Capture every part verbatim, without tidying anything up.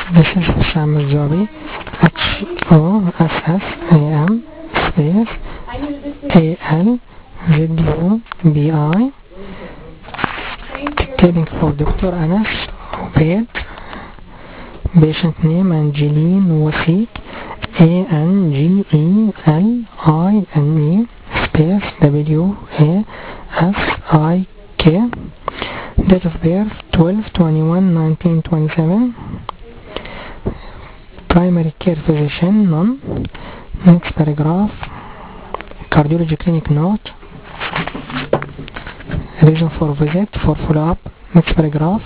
This is Hussam Al-Zabi, H O S S A M space A L Z U B I, dictating for Doctor Anas Ubaid, patient name Angeline Wasiq, A N G E L I N E space W A S I K, date of birth twelve twenty-one nineteen twenty-seven, primary care physician none. Next paragraph, cardiology clinic note, reason for visit for follow-up. Next paragraph,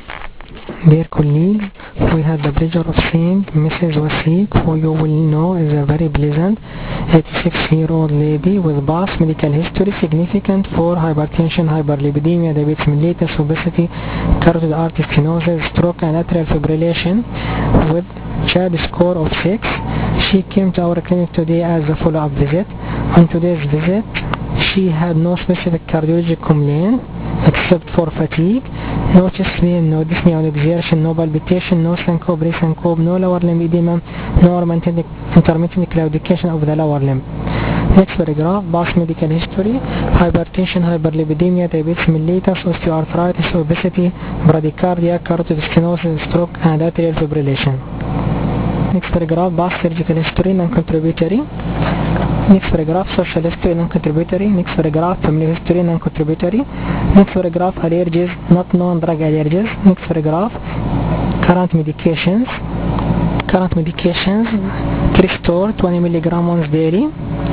dear colleagues, we had the pleasure of seeing Missus Wasiq, who you will know is a very pleasant eighty-six year old lady with past medical history significant for hypertension, hyperlipidemia, diabetes mellitus, obesity, carotid artery stenosis, stroke and atrial fibrillation with CHAD score of six. She came to our clinic today as a follow-up visit. On today's visit, she had no specific cardiologic complaint except for fatigue, no chest pain, no dyspnea on exertion, no palpitation, no syncope, resyncope, no lower limb edema, no intermittent claudication of the lower limb. Next paragraph, past medical history, hypertension, hyperlipidemia, diabetes mellitus, osteoarthritis, obesity, bradycardia, carotid stenosis, stroke and atrial fibrillation. Next paragraph, past surgical history, non-contributory. Next paragraph, social history, non-contributory. Next paragraph, family history, non-contributory. Next paragraph, allergies, not known drug allergies. Next paragraph, current medications. Current medications, Crestor, twenty milligrams once daily.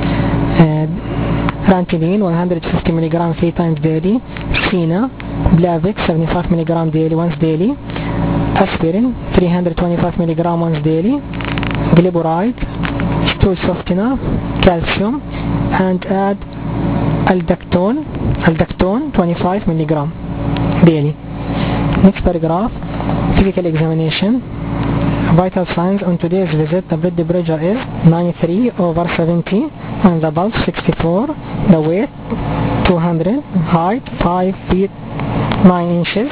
Uh, Ranitidine, one hundred fifty milligrams three times daily. Sina, Plavix, seventy-five milligrams daily, once daily. Aspirin, three hundred twenty-five milligrams once daily. Glyburide, stool softener, calcium, and add aldactone, aldactone twenty-five milligrams daily. Next paragraph, physical examination. Vital signs on today's visit, the blood pressure is ninety-three over seventy, and the pulse sixty-four, the weight two hundred, height five feet nine inches.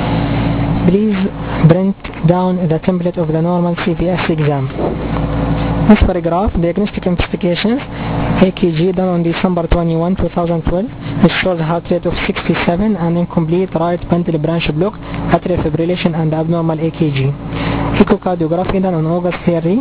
Please print down the template of the normal C V S exam. Next paragraph, diagnostic investigations. A K G done on December twenty-first two thousand twelve. It shows a heart rate of sixty-seven and incomplete right bundle branch block, atrial fibrillation and abnormal A K G. Echocardiography done on August thirtieth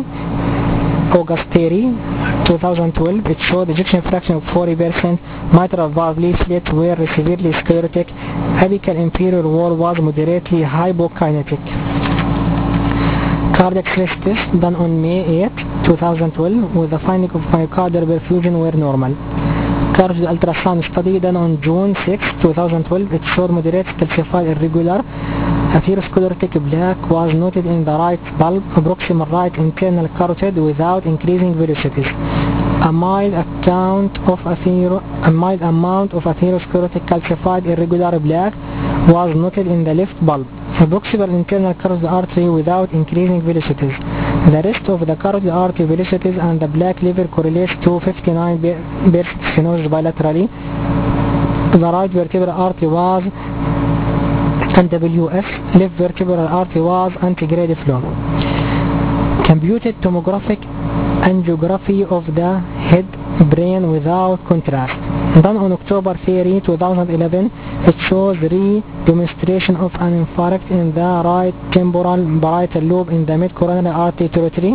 two thousand twelve. It showed ejection fraction of forty percent, mitral valve leaflet were severely sclerotic, apical inferior wall was moderately hypokinetic. Cardiac stress test done on May eighth two thousand twelve with the finding of myocardial perfusion were normal. Cardiac ultrasound study done on June sixth two thousand twelve. It showed moderate calcified irregular atherosclerotic plaque was noted in the right bulb, proximal right internal carotid without increasing velocities. A mild account of athero, a mild amount of atherosclerotic calcified irregular plaque was noted in the left bulb. A proximal internal carotid artery without increasing velocities. The rest of the carotid artery velocities and the plaque level correlates to fifty-nine percent stenosis bilaterally. The right vertebral artery was N W S, left vertebral artery was antegrade flow. Computed tomographic angiography of the head brain without contrast. Done on October thirtieth two thousand eleven, it shows re-demonstration of an infarct in the right temporal parietal lobe in the mid-coronary artery territory.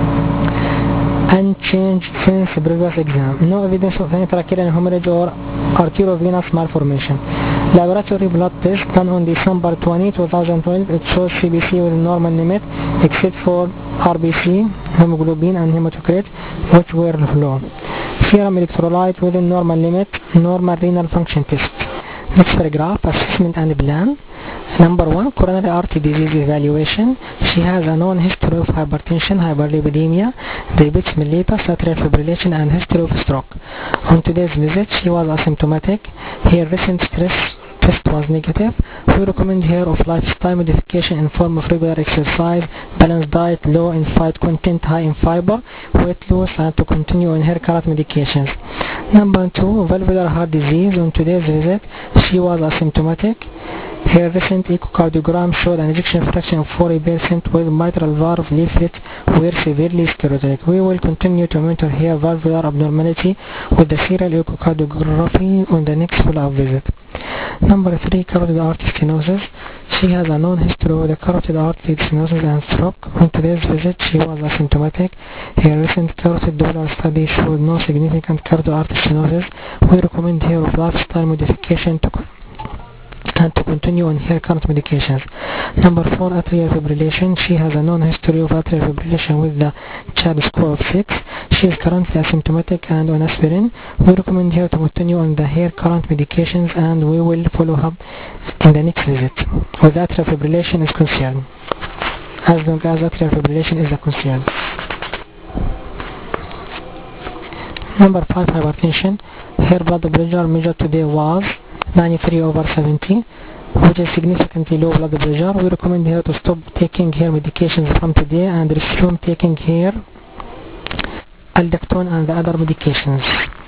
Unchanged since previous exam. No evidence of intracardial hemorrhage or arteriovenous malformation. Laboratory blood test done on December twentieth two thousand twelve. It shows C B C with normal limit except for R B C, hemoglobin and hematocrit, which were low. Serum electrolyte within normal limit. Normal renal function test. Next paragraph, assessment and plan. Number one, coronary artery disease evaluation. She has a known history of hypertension, hyperlipidemia, diabetes mellitus, atrial fibrillation, and history of stroke. On today's visit, she was asymptomatic. Her recent stress test was negative. We recommend her of lifestyle modification in form of regular exercise, balanced diet, low in fat content, high in fiber, weight loss, and to continue on her current medications. Number two, valvular heart disease. On today's visit, she was asymptomatic. Her recent echocardiogram showed an ejection fraction of forty percent with mitral valve leaflets were severely sclerotic. We will continue to monitor her valvular abnormality with the serial echocardiography on the next follow-up visit. Number three, carotid artery stenosis. She has a known history of the carotid artery stenosis and stroke. On today's visit, she was asymptomatic. Her recent carotid Doppler study showed no significant carotid artery stenosis. We recommend her of lifestyle modification to and to continue on her current medications. Number four, atrial fibrillation. She has a known history of atrial fibrillation with the CHAD score of six. She is currently asymptomatic and on aspirin. We recommend her to continue on the her current medications, and we will follow up in the next visit with atrial fibrillation is concerned, as long as atrial fibrillation is a concern. Number five, hypertension. Her blood pressure measured today was ninety-three over seventy, which is significantly low blood pressure. We recommend her to stop taking her medications from today and resume taking her Aldactone and the other medications,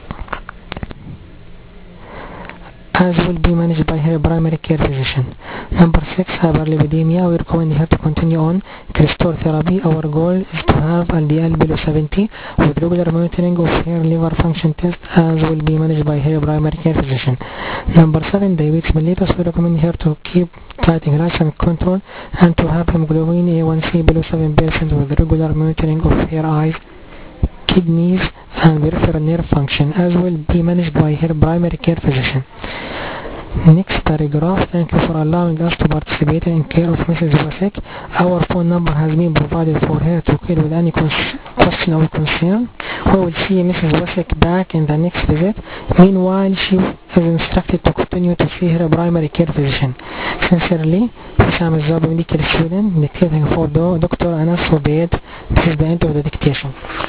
as will be managed by her primary care physician. Number six, hyperlipidemia. We recommend her to continue on Crestor therapy. Our goal is to have L D L below seventy with regular monitoring of her liver function test, as will be managed by her primary care physician. Number seven, diabetes mellitus. We recommend her to keep tight glycemic control and to have hemoglobin A one C below seven percent with regular monitoring of her eyes, kidneys and peripheral nerve function, as will be managed by her primary care physician. Next paragraph. Thank you for allowing us to participate in care of Missus Wasik. Our phone number has been provided for her to call with any question or concern. We will see Missus Wasik back in the next visit. Meanwhile, she is instructed to continue to see her primary care physician. Sincerely, Wissam Zabi, medical student, dictating for Doctor Anas Obeid. This is the end of the dictation.